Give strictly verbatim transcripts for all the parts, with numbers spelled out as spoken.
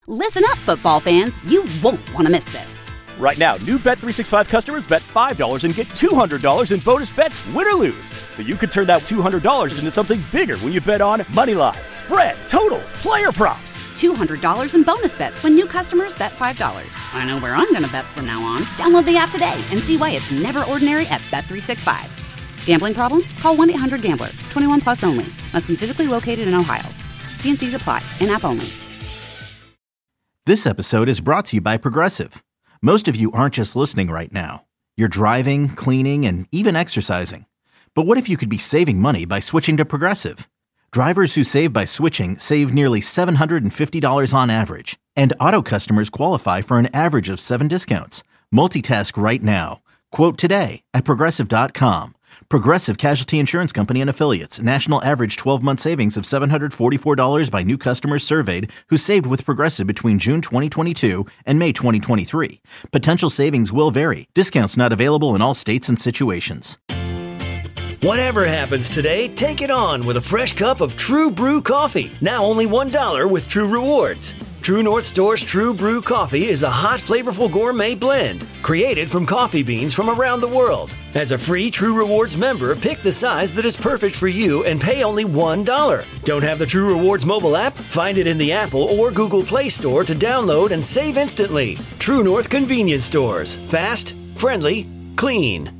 Listen up, football fans. You won't want to miss this. Right now, new Bet three sixty-five customers bet five dollars and get two hundred dollars in bonus bets, win or lose. So you could turn that two hundred dollars into something bigger when you bet on moneyline, spread, totals, player props. two hundred dollars in bonus bets when new customers bet five dollars. I know where I'm going to bet from now on. Download the app today and see why it's never ordinary at Bet three sixty-five. Gambling problem? Call one eight hundred gambler. twenty-one plus only. Must be physically located in Ohio. T and C's apply. In-app only. This episode is brought to you by Progressive. Most of you aren't just listening right now. You're driving, cleaning, and even exercising. But what if you could be saving money by switching to Progressive? Drivers who save by switching save nearly seven hundred fifty dollars on average. And auto customers qualify for an average of seven discounts. Multitask right now. Quote today at Progressive dot com. Progressive Casualty Insurance Company and Affiliates. National average twelve-month savings of seven hundred forty-four dollars by new customers surveyed who saved with Progressive between June twenty twenty-two and May twenty twenty-three. Potential savings will vary. Discounts not available in all states and situations. Whatever happens today, take it on with a fresh cup of True Brew coffee. Now only one dollar with True Rewards. True North Store's True Brew coffee is a hot, flavorful gourmet blend created from coffee beans from around the world. As a free True Rewards member, pick the size that is perfect for you and pay only one dollar. Don't have the True Rewards mobile app? Find it in the Apple or Google Play Store to download and save instantly. True North Convenience Stores. Fast, friendly, clean.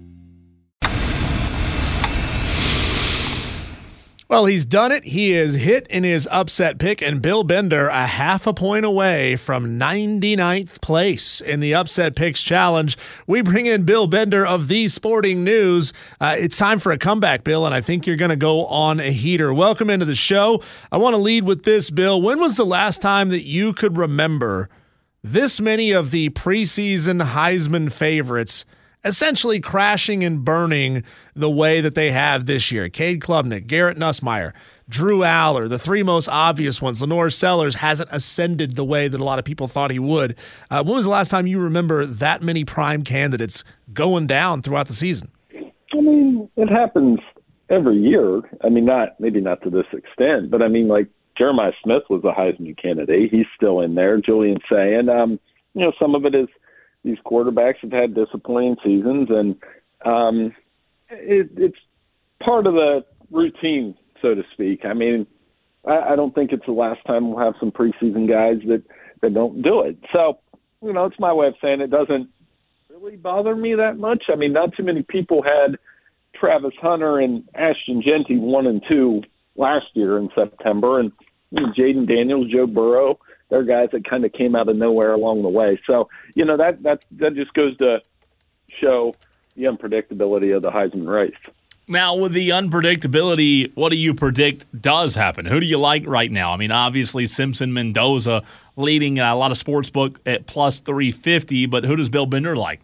Well, he's done it. He is hit in his upset pick, and Bill Bender a half a point away from ninety-ninth place in the Upset Picks Challenge. We bring in Bill Bender of The Sporting News. Uh, it's time for a comeback, Bill, and I think you're going to go on a heater. Welcome into the show. I want to lead with this, Bill. When was the last time that you could remember this many of the preseason Heisman favorites essentially crashing and burning the way that they have this year? Cade Klubnik, Garrett Nussmeier, Drew Aller, the three most obvious ones. Lenore Sellers hasn't ascended the way that a lot of people thought he would. Uh, when was the last time you remember that many prime candidates going down throughout the season? I mean, it happens every year. I mean, not maybe not to this extent, but I mean, like Jeremiah Smith was a Heisman candidate. He's still in there. Julian Sayin. Um, you know, some of it is these quarterbacks have had disappointing seasons, and um, it, it's part of the routine, so to speak. I mean, I, I don't think it's the last time we'll have some preseason guys that, that don't do it. So, you know, it's my way of saying it doesn't really bother me that much. I mean, not too many people had Travis Hunter and Ashton Jeanty one and two last year in September, and you know, Jaden Daniels, Joe Burrow. They're guys that kind of came out of nowhere along the way. So, you know, that that that just goes to show the unpredictability of the Heisman race. Now, with the unpredictability, what do you predict does happen? Who do you like right now? I mean, obviously, Simpson Mendoza leading a lot of sportsbook at plus three fifty, but who does Bill Bender like?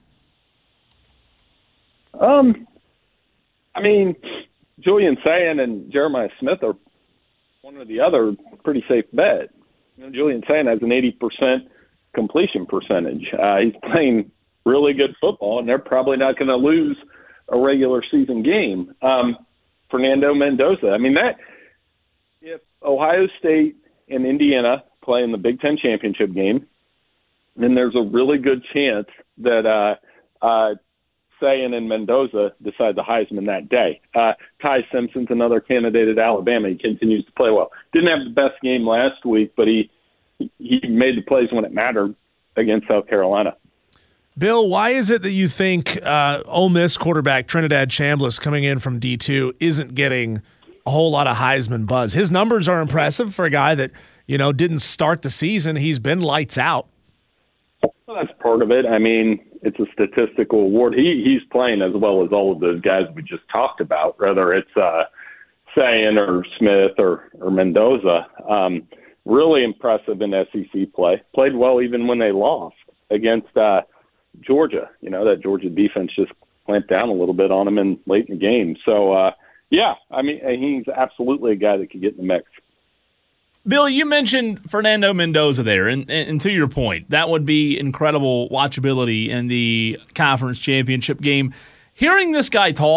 Um, I mean, Julian Sayin and Jeremiah Smith are one or the other pretty safe bet. You know, Julian Sayin has an eighty percent completion percentage. Uh, he's playing really good football, and they're probably not going to lose a regular season game. Um, Fernando Mendoza, I mean, that if Ohio State and Indiana play in the Big Ten championship game, then there's a really good chance that uh, uh, Sayin and Mendoza decide the Heisman that day. Uh, Ty Simpson's another candidate at Alabama. He continues to play well. Didn't have the best game last week, but he he made the plays when it mattered against South Carolina. Bill, why is it that you think uh, Ole Miss quarterback Trinidad Chambliss coming in from D two isn't getting a whole lot of Heisman buzz? His numbers are impressive for a guy that, you know, didn't start the season. He's been lights out. Well, that's part of it. I mean, it's a statistical award. He he's playing as well as all of those guys we just talked about, whether it's uh, Sayin or Smith or, or Mendoza. Um, really impressive in S E C play. Played well even when they lost against uh, Georgia. You know, that Georgia defense just clamped down a little bit on him in late in the game. So, uh, yeah, I mean, he's absolutely a guy that could get in the mix. Bill, you mentioned Fernando Mendoza there, and, and to your point, that would be incredible watchability in the conference championship game. Hearing this guy talk,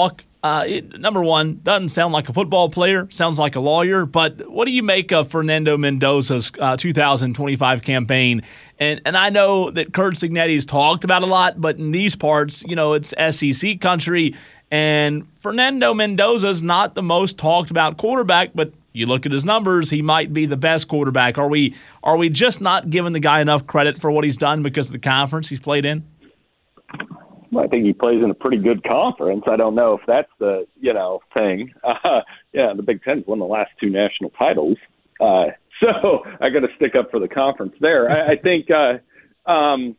Uh, it, number one, doesn't sound like a football player, sounds like a lawyer. But what do you make of Fernando Mendoza's uh, two thousand twenty-five campaign? And and I know that Curt Cignetti's talked about a lot, but in these parts, you know, it's S E C country. And Fernando Mendoza's not the most talked about quarterback, but you look at his numbers, he might be the best quarterback. Are we are we just not giving the guy enough credit for what he's done because of the conference he's played in? Well, I think he plays in a pretty good conference. I don't know if that's the, you know, thing. Uh, yeah, the Big Ten's won the last two national titles. Uh, so I got to stick up for the conference there. I, I think uh, um,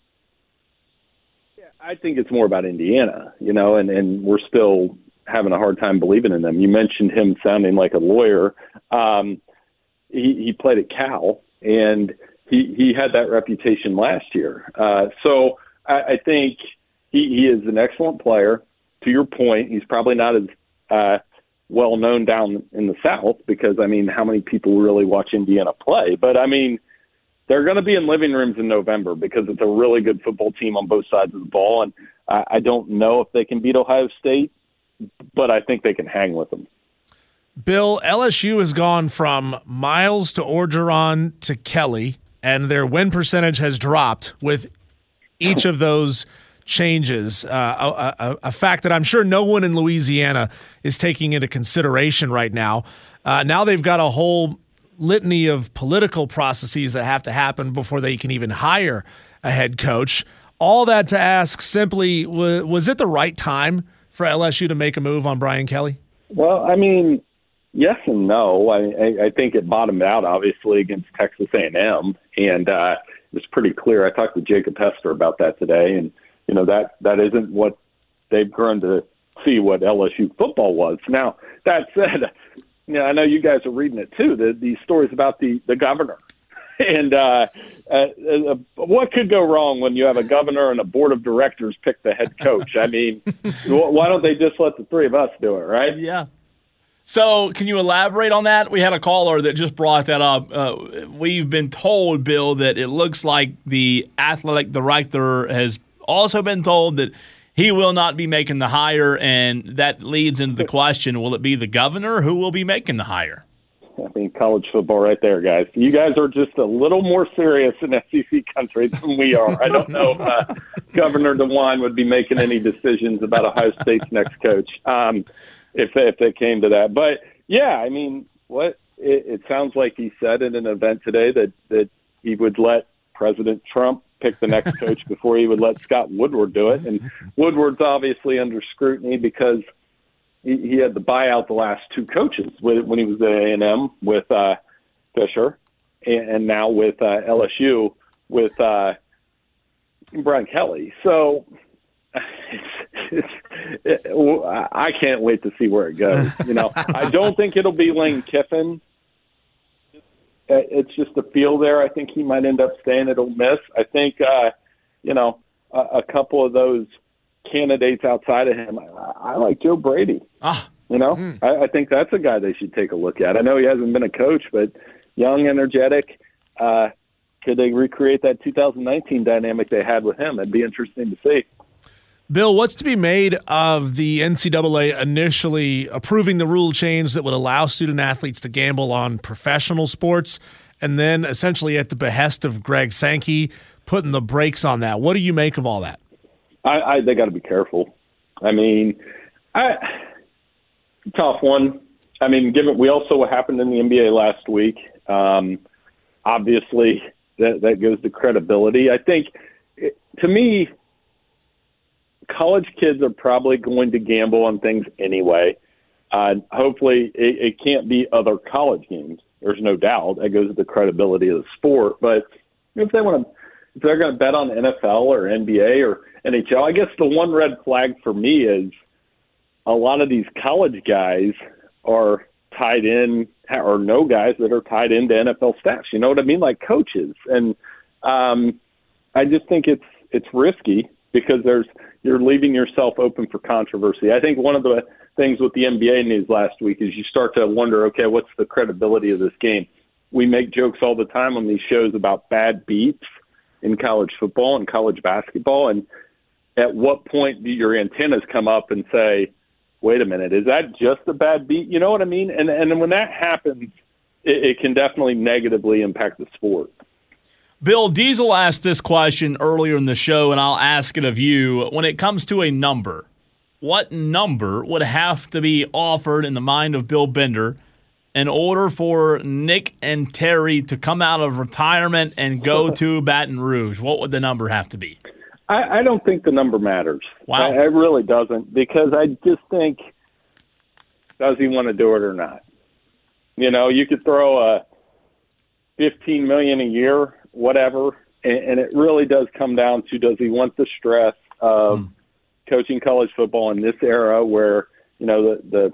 I think it's more about Indiana, you know, and, and we're still having a hard time believing in them. You mentioned him sounding like a lawyer. Um, he, he played at Cal, and he, he had that reputation last year. Uh, so I, I think – He, he is an excellent player. To your point, he's probably not as uh, well known down in the South because, I mean, how many people really watch Indiana play? But, I mean, they're going to be in living rooms in November because it's a really good football team on both sides of the ball. And I, I don't know if they can beat Ohio State, but I think they can hang with them. Bill, L S U has gone from Miles to Orgeron to Kelly, and their win percentage has dropped with each of those changes, uh, a, a, a fact that I'm sure no one in Louisiana is taking into consideration right now. Uh, now they've got a whole litany of political processes that have to happen before they can even hire a head coach. All that to ask simply, w- was it the right time for L S U to make a move on Brian Kelly? Well, I mean, yes and no. I, I, I think it bottomed out, obviously, against Texas A and M, and uh, it was pretty clear. I talked to Jacob Hester about that today, and you know, that, that isn't what they've grown to see what L S U football was. Now, that said, you know, I know you guys are reading it too, the, these stories about the, the governor. And uh, uh, uh, what could go wrong when you have a governor and a board of directors pick the head coach? I mean, why don't they just let the three of us do it, right? Yeah. So can you elaborate on that? We had a caller that just brought that up. Uh, we've been told, Bill, that it looks like the athletic director has also been told that he will not be making the hire, and that leads into the question, will it be the governor who will be making the hire? I mean, college football right there, guys. You guys are just a little more serious in S E C country than we are. I don't know if uh, Governor DeWine would be making any decisions about Ohio State's next coach um, if, if it came to that. But, yeah, I mean, what it, it sounds like he said in an event today that, that he would let President Trump pick the next coach before he would let Scott Woodward do it. And Woodward's obviously under scrutiny because he, he had to buy out the last two coaches with, when he was at A and M with uh, Fisher and, and now with uh, L S U with uh, Brian Kelly. So it's, it's, it, I can't wait to see where it goes. You know, I don't think it'll be Lane Kiffin. It's just a feel there. I think he might end up staying at Ole Miss. I think, uh, you know, a, a couple of those candidates outside of him, I, I like Joe Brady. Ah, you know, mm. I, I think that's a guy they should take a look at. I know he hasn't been a coach, but young, energetic. Uh, could they recreate that two thousand nineteen dynamic they had with him? It'd be interesting to see. Bill, what's to be made of the N C double A initially approving the rule change that would allow student athletes to gamble on professional sports, and then essentially at the behest of Greg Sankey putting the brakes on that? What do you make of all that? I, I they got to be careful. I mean, I tough one. I mean, given we also what happened in the N B A last week, um, obviously that that goes to credibility. I think, it, to me, college kids are probably going to gamble on things anyway. Uh, hopefully, it, it can't be other college games. There's no doubt that goes to the credibility of the sport. But if they want to, if they're going to bet on N F L or N B A or N H L, I guess the one red flag for me is a lot of these college guys are tied in, or no guys that are tied into N F L staffs. You know what I mean? Like coaches. And um, I just think it's it's risky because there's you're leaving yourself open for controversy. I think one of the things with the N B A news last week is you start to wonder, okay, what's the credibility of this game? We make jokes all the time on these shows about bad beats in college football and college basketball. And at what point do your antennas come up and say, wait a minute, is that just a bad beat? You know what I mean? And and when that happens, it, it can definitely negatively impact the sport. Bill, Diesel asked this question earlier in the show, and I'll ask it of you. When it comes to a number, what number would have to be offered in the mind of Bill Bender in order for Nick and Terry to come out of retirement and go to Baton Rouge? What would the number have to be? I, I don't think the number matters. Wow. I, it really doesn't, because I just think, does he want to do it or not? You know, you could throw a fifteen million dollars a year, whatever, and, and it really does come down to, does he want the stress of mm. coaching college football in this era where, you know, the, the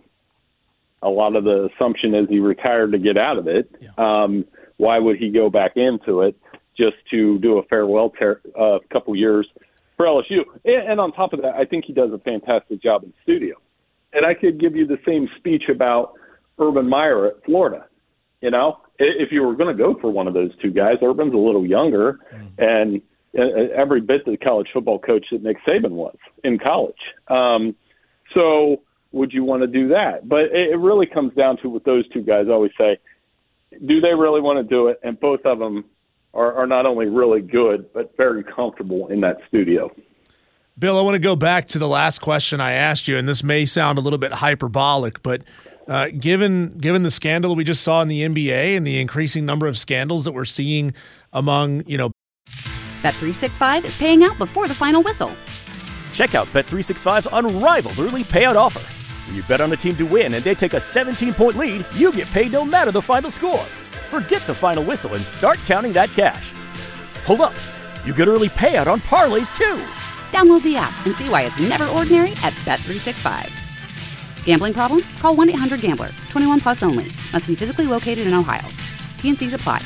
a lot of the assumption is he retired to get out of it. Yeah. Um, why would he go back into it just to do a farewell ter- uh, couple years for L S U? And, and on top of that, I think he does a fantastic job in studio. And I could give you the same speech about Urban Meyer at Florida. You know, if you were going to go for one of those two guys, Urban's a little younger mm. and every bit the college football coach that Nick Saban was in college. Um, so would you want to do that? But it really comes down to what those two guys always say. Do they really want to do it? And both of them are, are not only really good, but very comfortable in that studio. Bill, I want to go back to the last question I asked you, and this may sound a little bit hyperbolic, but uh, given given the scandal we just saw in the N B A and the increasing number of scandals that we're seeing among, you know, Bet three sixty-five is paying out before the final whistle. Check out Bet three sixty-five's unrivaled early payout offer. When you bet on a team to win and they take a seventeen-point lead, you get paid no matter the final score. Forget the final whistle and start counting that cash. Hold up. You get early payout on parlays, too. Download the app and see why it's never ordinary at Bet three sixty-five. Gambling problem? Call one eight hundred gambler. twenty-one plus only. Must be physically located in Ohio. T N Cs apply.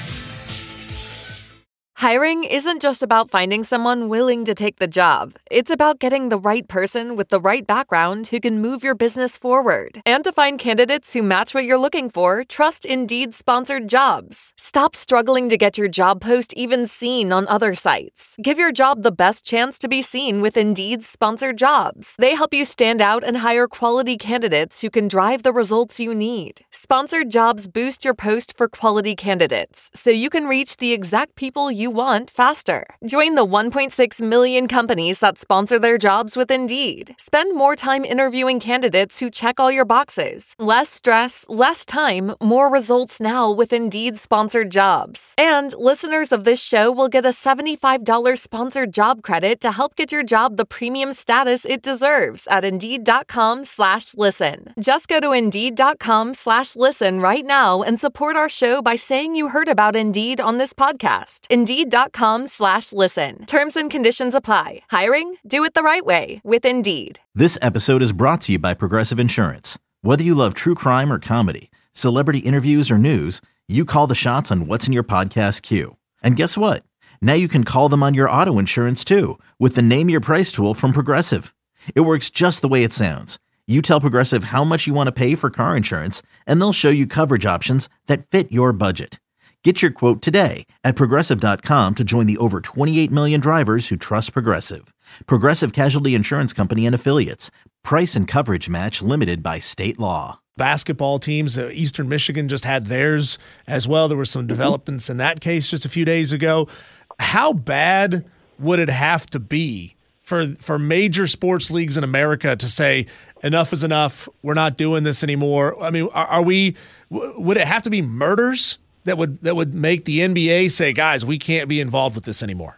Hiring isn't just about finding someone willing to take the job. It's about getting the right person with the right background who can move your business forward. And to find candidates who match what you're looking for, trust Indeed-sponsored jobs. Stop struggling to get your job post even seen on other sites. Give your job the best chance to be seen with Indeed-sponsored jobs. They help you stand out and hire quality candidates who can drive the results you need. Sponsored jobs boost your post for quality candidates, so you can reach the exact people you want faster. Join the one point six million companies that sponsor their jobs with Indeed. Spend more time interviewing candidates who check all your boxes. Less stress, less time, more results now with Indeed sponsored jobs. And listeners of this show will get a seventy-five dollars sponsored job credit to help get your job the premium status it deserves at Indeed.com slash listen. Just go to Indeed.com slash listen right now and support our show by saying you heard about Indeed on this podcast. Indeed.com slash listen. Terms and conditions apply. Hiring? Do it the right way with Indeed. This episode is brought to you by Progressive Insurance. Whether you love true crime or comedy, celebrity interviews or news, you call the shots on what's in your podcast queue. And guess what? Now you can call them on your auto insurance too with the Name Your Price tool from Progressive. It works just the way it sounds. You tell Progressive how much you want to pay for car insurance, and they'll show you coverage options that fit your budget. Get your quote today at Progressive dot com to join the over twenty-eight million drivers who trust Progressive. Progressive Casualty Insurance Company and Affiliates. Price and coverage match limited by state law. Basketball teams, uh, Eastern Michigan just had theirs as well. There were some developments in that case just a few days ago. How bad would it have to be for for major sports leagues in America to say, enough is enough, we're not doing this anymore? I mean, are, are we – would it have to be murders that would that would make the N B A say, guys, we can't be involved with this anymore?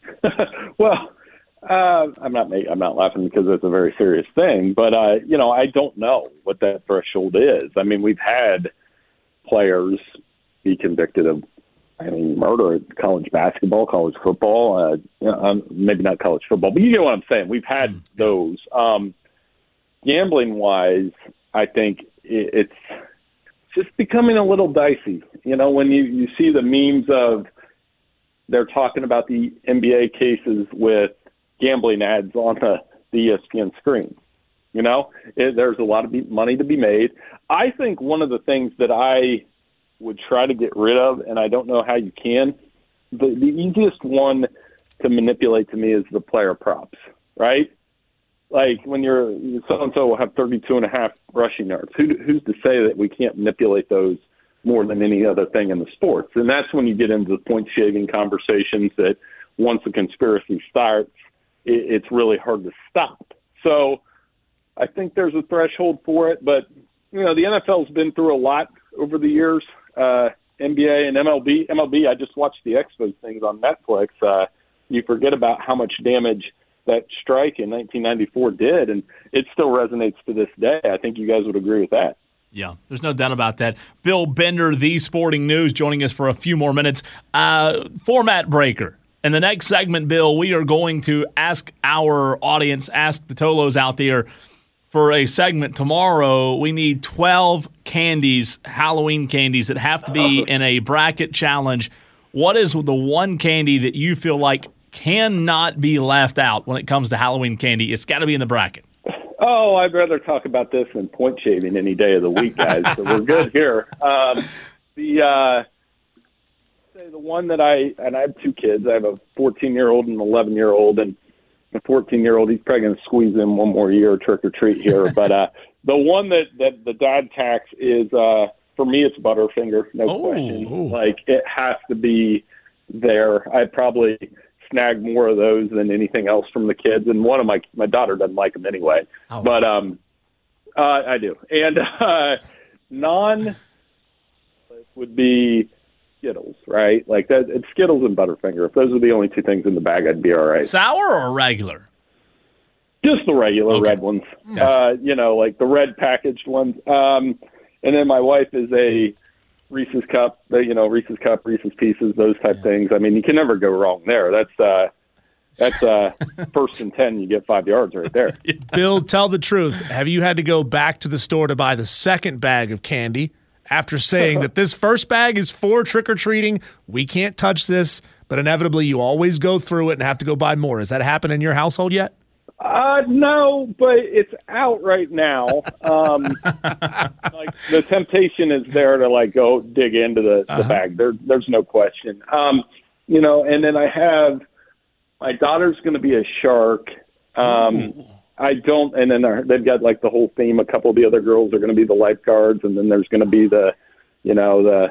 Well, uh, I'm not I'm not laughing because it's a very serious thing, but uh, you know, I don't know what that threshold is. I mean, we've had players be convicted of, I mean, murder at college basketball, college football. Uh, you know, um, maybe not college football, but you get what I'm saying. We've had those. Um, gambling wise, I think it, it's just becoming a little dicey. You know, when you, you see the memes of they're talking about the N B A cases with gambling ads on the, the E S P N screen. You know, it, there's a lot of be, money to be made. I think one of the things that I would try to get rid of, and I don't know how you can, the, the easiest one to manipulate to me is the player props, right? Like when you're so-and-so will have thirty-two and a half rushing yards. Who, who's to say that we can't manipulate those more than any other thing in the sports? And that's when you get into the point-shaving conversations that once the conspiracy starts, it, it's really hard to stop. So I think there's a threshold for it. But, you know, the N F L's been through a lot over the years. Uh, N B A and M L B. M L B, I just watched the Expos things on Netflix. Uh, you forget about how much damage that strike in nineteen ninety-four did, and it still resonates to this day. I think you guys would agree with that. Yeah, there's no doubt about that. Bill Bender, The Sporting News, joining us for a few more minutes. Uh, format breaker. In the next segment, Bill, we are going to ask our audience, ask the Tolos out there, for a segment tomorrow. We need twelve candies, Halloween candies, that have to be in a bracket challenge. What is the one candy that you feel like cannot be left out when it comes to Halloween candy? It's got to be in the bracket. Oh, I'd rather talk about this than point shaving any day of the week, guys. So we're good here. Um, the uh, say the one that I and I have two kids. I have a fourteen-year-old and an eleven-year-old, and the fourteen-year-old, he's probably going to squeeze in one more year, trick or treat here. But uh, the one that, that the dad tax is, uh, for me, it's Butterfinger, no oh, question. Oh. Like, it has to be there. I'd probably snag more of those than anything else from the kids. And one of my my daughter doesn't like them anyway. Oh. But um, uh, I do. And uh, non would be Skittles, right? Like that, it's Skittles and Butterfinger. If those are the only two things in the bag, I'd be all right. Sour or regular? Just the regular okay. red ones. Gotcha. Uh, you know, like the red packaged ones. Um, and then my wife is a Reese's Cup, you know, Reese's Cup, Reese's Pieces, those type yeah. things. I mean, you can never go wrong there. That's uh, that's uh, first and ten, you get five yards right there. Bill, tell the truth. Have you had to go back to the store to buy the second bag of candy after saying that this first bag is for trick-or-treating, we can't touch this, but inevitably you always go through it and have to go buy more? Has that happened in your household yet? Uh, no, but it's out right now. Um, like the temptation is there to like go dig into the, uh-huh. the bag. There, there's no question. Um, you know, and then I have my daughter's going to be a shark. Um, Ooh. I don't, and then they've got like the whole theme. A couple of the other girls are going to be the lifeguards, and then there's going to be the, you know, the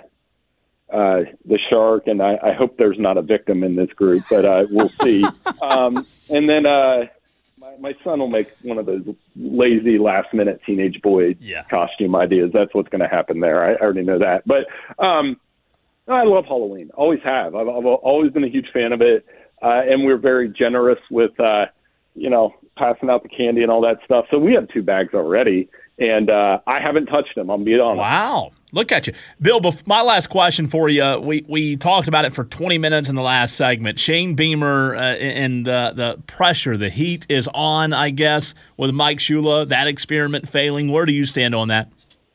uh, the shark. And I, I hope there's not a victim in this group, but uh, we'll see. um, and then uh, my, my son will make one of those lazy last minute teenage boy yeah. costume ideas. That's what's going to happen there. I, I already know that. But um, I love Halloween. Always have. I've, I've always been a huge fan of it, uh, and we're very generous with, uh, you know, passing out the candy and all that stuff. So we have two bags already, and uh, I haven't touched them. I'm being honest. Wow. Look at you. Bill, bef- my last question for you. We we talked about it for twenty minutes in the last segment. Shane Beamer uh, and the, the pressure, the heat is on, I guess, with Mike Shula, that experiment failing. Where do you stand on that?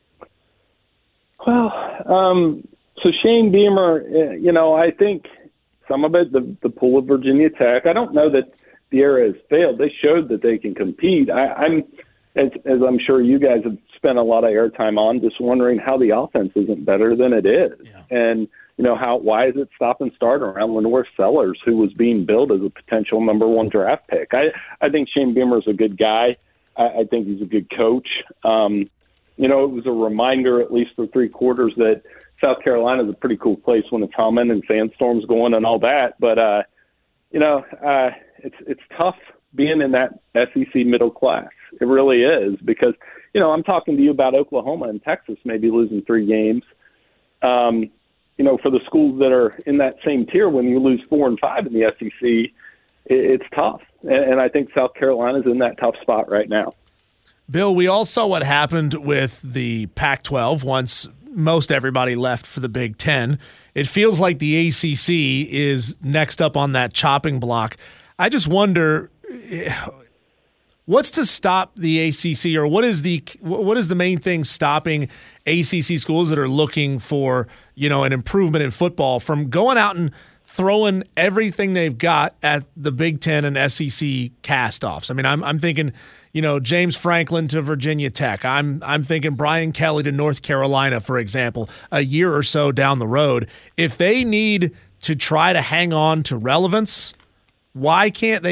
Well, um, so Shane Beamer, you know, I think some of it, the, the pull of Virginia Tech, I don't know that the era has failed. They showed that they can compete. I, I'm, as, as I'm sure you guys have spent a lot of airtime on, just wondering how the offense isn't better than it is. Yeah. And, you know, how why is it stop and start around Lenore Sellers, who was being billed as a potential number one draft pick? I, I think Shane Beamer is a good guy. I, I think he's a good coach. Um, you know, it was a reminder, at least for three quarters, that South Carolina is a pretty cool place when it's humming and sandstorms going and all that. But, uh, you know, uh, it's it's tough being in that S E C middle class. It really is, because, you know, I'm talking to you about Oklahoma and Texas maybe losing three games. Um, you know, for the schools that are in that same tier, when you lose four and five in the S E C, it, it's tough. And, and I think South Carolina's in that tough spot right now. Bill, we all saw what happened with the Pac twelve once most everybody left for the Big Ten. It feels like the A C C is next up on that chopping block. I just wonder, what's to stop the A C C, or what is the what is the main thing stopping A C C schools that are looking for, you know, an improvement in football from going out and throwing everything they've got at the Big Ten and S E C cast-offs? I mean, I'm I'm thinking, you know, James Franklin to Virginia Tech. I'm I'm thinking Brian Kelly to North Carolina, for example, a year or so down the road. If they need to try to hang on to relevance, why can't they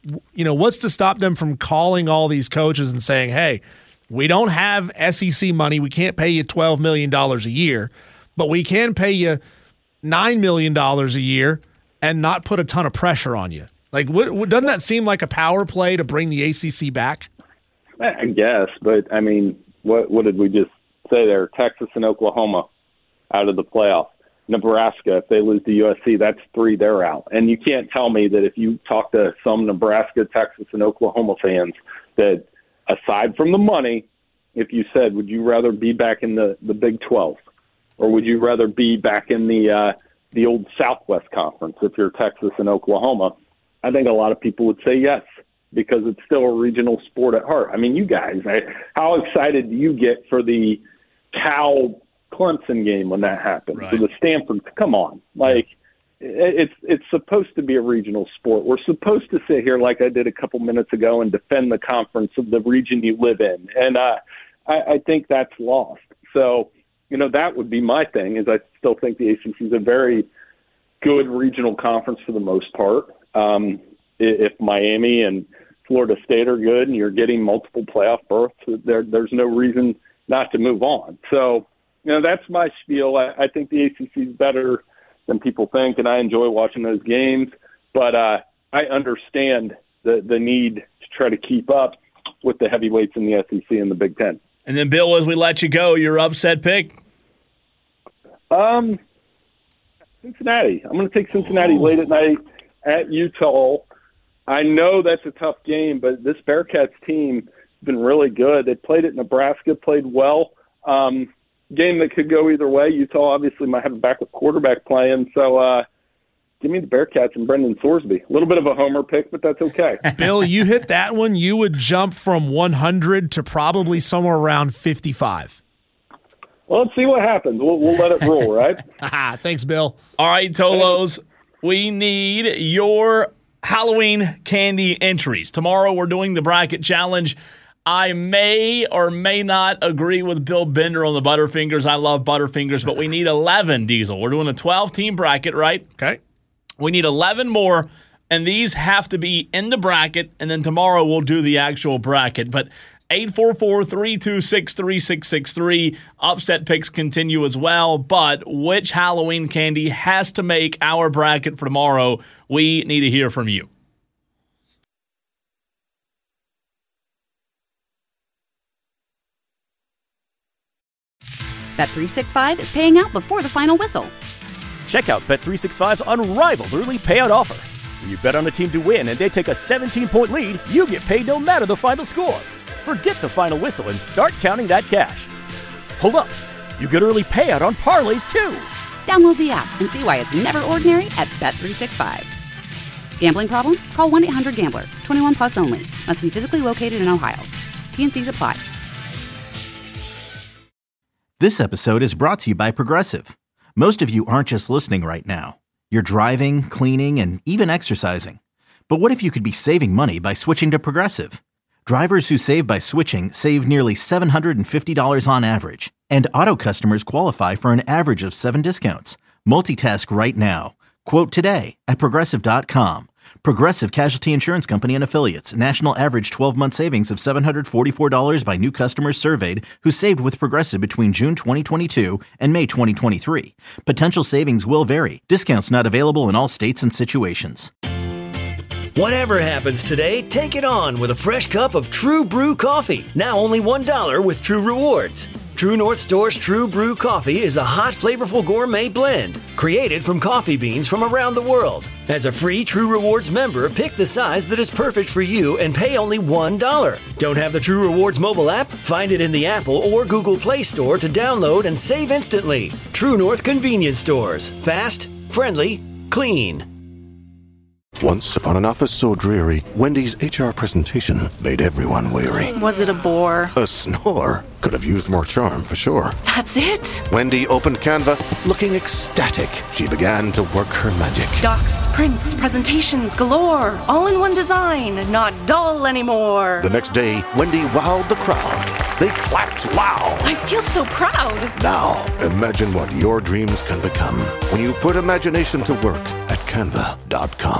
you know, what's to stop them from calling all these coaches and saying, hey, we don't have S E C money. We can't pay you twelve million dollars a year, but we can pay you nine million dollars a year and not put a ton of pressure on you. Like, what, what, doesn't that seem like a power play to bring the A C C back? I guess, but, I mean, what what did we just say there? Texas and Oklahoma out of the playoff. Nebraska, if they lose to U S C, that's three, they're out. And you can't tell me that if you talk to some Nebraska, Texas, and Oklahoma fans that aside from the money, if you said, would you rather be back in the, the Big twelve or would you rather be back in the uh, the old Southwest Conference if you're Texas and Oklahoma, I think a lot of people would say yes, because it's still a regional sport at heart. I mean, you guys, I, how excited do you get for the Cal Clemson game when that happened? Right. For the Stanford, come on. Like, it's it's supposed to be a regional sport. We're supposed to sit here like I did a couple minutes ago and defend the conference of the region you live in. And uh, I, I think that's lost. So, you know, that would be my thing, is I still think the A C C is a very good regional conference for the most part. Um, if Miami and Florida State are good and you're getting multiple playoff berths, there, there's no reason not to move on. So, you know, that's my spiel. I, I think the A C C is better than people think, and I enjoy watching those games. But uh, I understand the, the need to try to keep up with the heavyweights in the S E C and the Big Ten. And then, Bill, as we let you go, your upset pick? Um, Cincinnati. I'm going to take Cincinnati oh. late at night at Utah. I know that's a tough game, but this Bearcats team has been really good. They played at Nebraska, played well. Um, game that could go either way. Utah obviously might have a backup quarterback playing, so uh, give me the Bearcats and Brendan Sorsby. A little bit of a homer pick, but that's okay. Bill, you hit that one, you would jump from one hundred to probably somewhere around fifty-five. Well, let's see what happens. We'll, we'll let it roll, right? Thanks, Bill. All right, Tolos, we need your Halloween candy entries. Tomorrow we're doing the bracket challenge. I may or may not agree with Bill Bender on the Butterfingers. I love Butterfingers, but we need eleven, Diesel. We're doing a twelve-team bracket, right? Okay. We need eleven more, and these have to be in the bracket, and then tomorrow we'll do the actual bracket. But eight four four, three two six, three six six three. Upset picks continue as well, but which Halloween candy has to make our bracket for tomorrow? We need to hear from you. Bet three sixty-five is paying out before the final whistle. Check out Bet three sixty-five's unrivaled early payout offer. When you bet on a team to win and they take a seventeen-point lead, you get paid no matter the final score. Forget the final whistle and start counting that cash. Hold up. You get early payout on parlays, too. Download the app and see why it's never ordinary at Bet three sixty-five. Gambling problem? Call one eight hundred gambler. twenty-one plus only. Must be physically located in Ohio. T N Cs apply. This episode is brought to you by Progressive. Most of you aren't just listening right now. You're driving, cleaning, and even exercising. But what if you could be saving money by switching to Progressive? Drivers who save by switching save nearly seven hundred fifty dollars on average. And auto customers qualify for an average of seven discounts. Multitask right now. Quote today at Progressive dot com. Progressive Casualty Insurance Company and Affiliates. National average twelve-month savings of seven hundred forty-four dollars by new customers surveyed who saved with Progressive between June twenty twenty-two and May twenty twenty-three. Potential savings will vary. Discounts not available in all states and situations. Whatever happens today, take it on with a fresh cup of True Brew coffee. Now only one dollar with True Rewards. True North Store's True Brew coffee is a hot, flavorful gourmet blend created from coffee beans from around the world. As a free True Rewards member, pick the size that is perfect for you and pay only one dollar. Don't have the True Rewards mobile app? Find it in the Apple or Google Play Store to download and save instantly. True North Convenience Stores. Fast, friendly, clean. Once upon an office so dreary, Wendy's H R presentation made everyone weary. Was it a bore? A snore. Could have used more charm, for sure. That's it? Wendy opened Canva, looking ecstatic. She began to work her magic. Docs, prints, presentations galore. All in one design, not dull anymore. The next day, Wendy wowed the crowd. They clapped loud. I feel so proud. Now, imagine what your dreams can become when you put imagination to work at Canva dot com.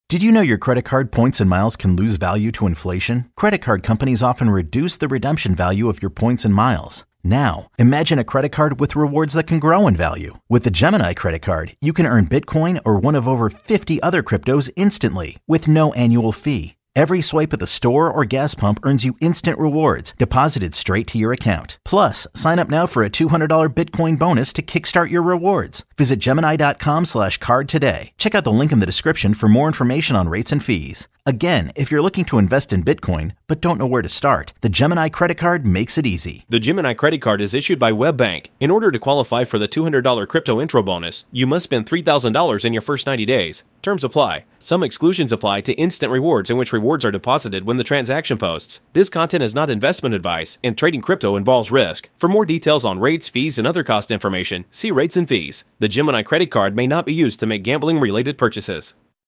Did you know your credit card points and miles can lose value to inflation? Credit card companies often reduce the redemption value of your points and miles. Now, imagine a credit card with rewards that can grow in value. With the Gemini credit card, you can earn Bitcoin or one of over fifty other cryptos instantly with no annual fee. Every swipe at the store or gas pump earns you instant rewards deposited straight to your account. Plus, sign up now for a two hundred dollars Bitcoin bonus to kickstart your rewards. Visit Gemini.com slash card today. Check out the link in the description for more information on rates and fees. Again, if you're looking to invest in Bitcoin but don't know where to start, the Gemini credit card makes it easy. The Gemini credit card is issued by WebBank. In order to qualify for the two hundred dollars crypto intro bonus, you must spend three thousand dollars in your first ninety days. Terms apply. Some exclusions apply to instant rewards, in which rewards are deposited when the transaction posts. This content is not investment advice, and trading crypto involves risk. For more details on rates, fees, and other cost information, see rates and fees. The Gemini credit card may not be used to make gambling-related purchases.